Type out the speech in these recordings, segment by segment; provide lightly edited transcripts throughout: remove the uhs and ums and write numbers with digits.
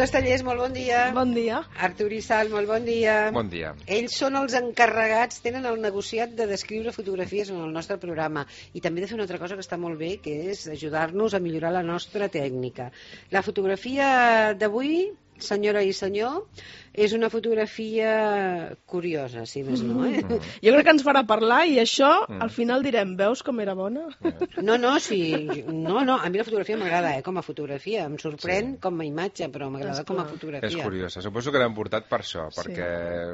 Castellers, molt bon dia. Bon dia. Artur i Sal, molt bon dia. Bon dia. Ells són els encarregats, tenen el negociat de descriure fotografies en el nostre programa i també de fer una altra cosa que està molt bé, que és ajudar-nos a millorar la nostra tècnica. La fotografia d'avui, senyora i senyor, és una fotografia curiosa, si més no, Jo crec que ens farà parlar i això al final direm, veus com era bona? No, a mi la fotografia m'agrada, com a fotografia, em sorprèn com a imatge, però m'agrada com a fotografia. És curiosa, suposo que l'hem portat per això, perquè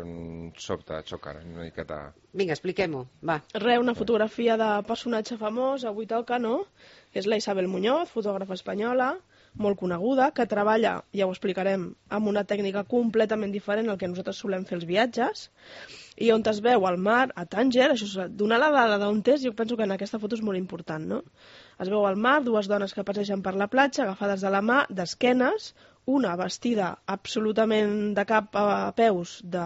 sobta, xoca una miqueta. Vinga, expliquem-ho, va. Una fotografia de personatge famós, avui toca, no? És la Isabel Muñoz, fotògrafa espanyola, molt coneguda, que treballa, ja ho explicarem, amb una tècnica completament diferent al que nosaltres solem fer els viatges, i on es veu al mar, a Tànger, això, donar la dada d'on és, jo penso que en aquesta foto és molt important, no? Es veu al mar, dues dones que passegen per la platja, agafades de la mà, d'esquenes, una vestida absolutament de cap a peus de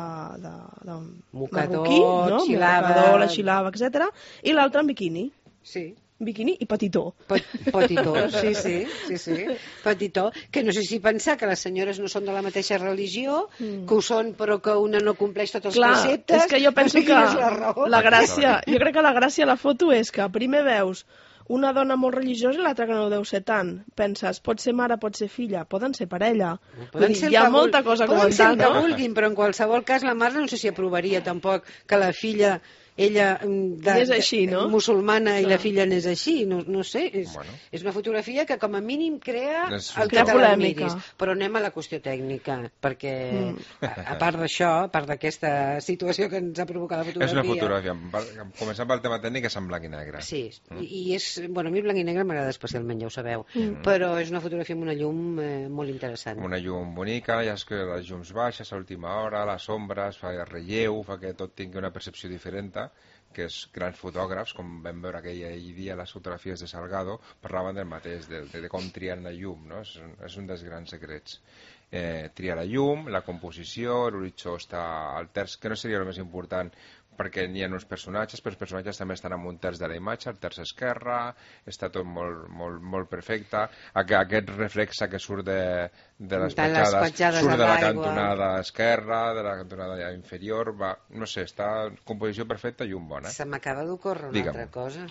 marroquí, no? Mocador, la xilava, etc. I l'altra en biquini. Sí. Biquini i petitó. Petitó, sí. Petitó, que no sé si pensar que les senyores no són de la mateixa religió, que ho són però que una no compleix tots els preceptes. És que jo penso que la gràcia, jo crec que la gràcia de la foto és que primer veus una dona molt religiosa i l'altra que no ho deu ser tant. Penses, pot ser mare, pot ser filla, poden ser parella. Hi ha molta cosa a comentar, no? Poden ser el que vulguin, però en qualsevol cas la mare no sé si aprovaria tampoc que la filla... ella és així, no? musulmana i la filla n'és així, no sé, és una fotografia que com a mínim crea el que te la miris, però anem a la qüestió tècnica, perquè a part d'això, a part d'aquesta situació que ens ha provocat la fotografia... És una fotografia, començant pel tema tècnic, és en blanc i negre. Sí, i és, bueno, a mi el blanc i negre m'agrada especialment, ja ho sabeu, però és una fotografia amb una llum molt interessant. Una llum bonica, ja és que les llums baixes a última hora, les ombres, fa relleu, fa que tot tingui una percepció diferent, que és grans fotògrafs, com vam veure aquell dia les fotografies de Salgado, parlaven del mateix, de com triar la llum, no? És un dels grans secrets. Triar la llum, la composició, l'horitzó està al terç, que no seria el més important, perquè n'hi ha uns personatges, però els personatges també estan en un terç de la imatge, el terç esquerre, està tot molt perfecte. Aquest reflexe que surt de les petjades surt de la cantonada esquerra, de la cantonada inferior, no sé, està composició perfecta i llum bona. Se m'acaba d'ocórrer una altra cosa.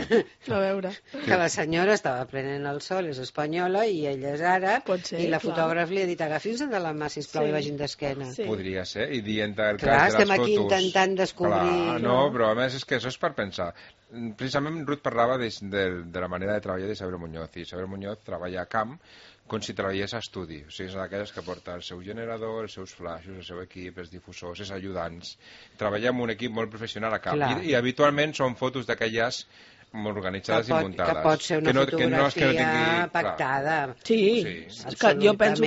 A veure. Que la senyora estava prenent el sol, és espanyola, i ella és àrab, i la fotògraf li ha dit, agafi's de la mà, sisplau, i vagin d'esquena. Podria ser, i dient el cas de les fotos... Clar, estem aquí intentant descobrir... No, però a més és que això és per pensar. Precisament Ruth parlava de la manera de treballar d'Isabel Muñoz, i Isabel Muñoz treballa a camp com si treballés a estudi, o sigui, és d'aquelles que porta el seu generador, els seus flaixos, el seu equip, els difusors, els ajudants. Treballa amb un equip molt professional a camp, i habitualment són fotos d'aquelles molt organitzades i muntades. Que pot ser una fotografia pactada. Sí, jo penso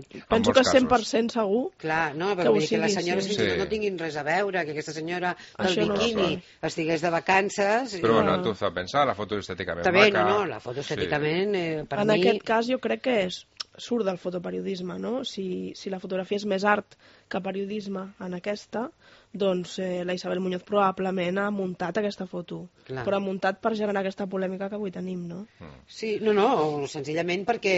que 100% segur. Clar, no, però vull dir que les senyores fins i tot no tinguin res a veure, que aquesta senyora del biquini estigués de vacances... Però bueno, tu has de pensar, la foto estèticament maca... Està bé, no, la foto estèticament, per mi... En aquest cas jo crec que surt del fotoperiodisme, no? Si la fotografia és més art que periodisme en aquesta, doncs la Isabel Muñoz probablement ha muntat aquesta foto, però ha muntat per generar aquesta polèmica que avui tenim, no? Sí, no, senzillament perquè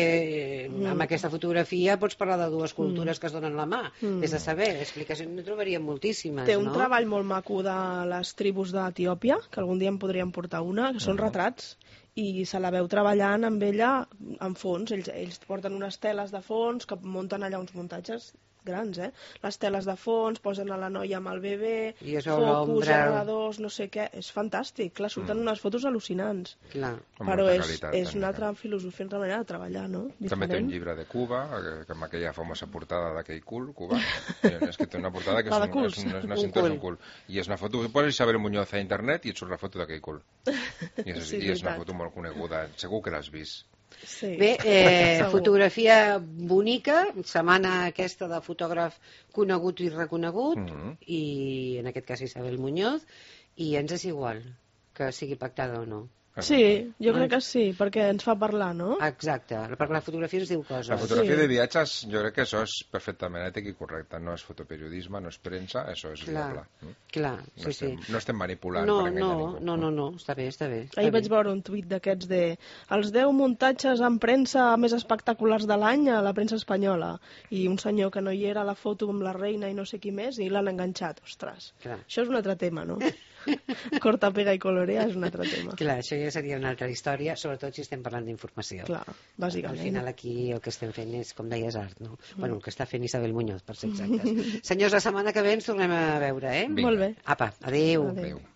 amb aquesta fotografia pots parlar de dues cultures que es donen la mà, és a saber, explicacions ne trobaríem moltíssimes, no? Té un treball molt maco de les tribus d'Etiòpia, que algun dia en podríem portar una, que són retrats, i se la veu treballant amb ella en fons. Ells porten unes teles de fons que munten allà uns muntatges grans, les teles de fons, posen a la noia amb el bebè, focus, generadors, no sé què, és fantàstic, clar, surten unes fotos al·lucinants, però és una altra filosofia, una altra manera de treballar, no? També té un llibre de Cuba, amb aquella famosa portada d'aquell cul, Cuba, és que té una portada que és una cinta, és un cul, i és una foto, poses Isabel Muñoz a internet i et surt la foto d'aquell cul, i és una foto molt coneguda, segur que l'has vist. Bé, fotografia bonica, setmana aquesta de fotògraf conegut i reconegut, i en aquest cas Isabel Muñoz, i ens és igual que sigui pactada o no. Sí, jo crec que sí, perquè ens fa parlar, no? Exacte, perquè la fotografia ens diu coses. La fotografia de viatges, jo crec que això és perfectament ètic i correcte. No és fotoperiodisme, no és premsa, això és viable. Clar, sí. No estem manipulant No, per enganyar ningú. no, està bé. Ahir vaig veure un tuit d'aquests de els 10 muntatges en premsa més espectaculars de l'any a la premsa espanyola, i un senyor que no hi era a la foto amb la reina i no sé qui més, i l'han enganxat. Ostres, això és un altre tema, no? Corta, pega i colorea és un altre tema. Clar, això ja seria una altra història, sobretot si estem parlant d'informació. Clar, bàsicament. Al final aquí el que estem fent és, com deies, art, no? Bueno, el que està fent Isabel Muñoz, per ser exactes. Senyors, la setmana que ve ens tornem a veure, eh? Vinga. Molt bé. Apa, adéu. Adéu.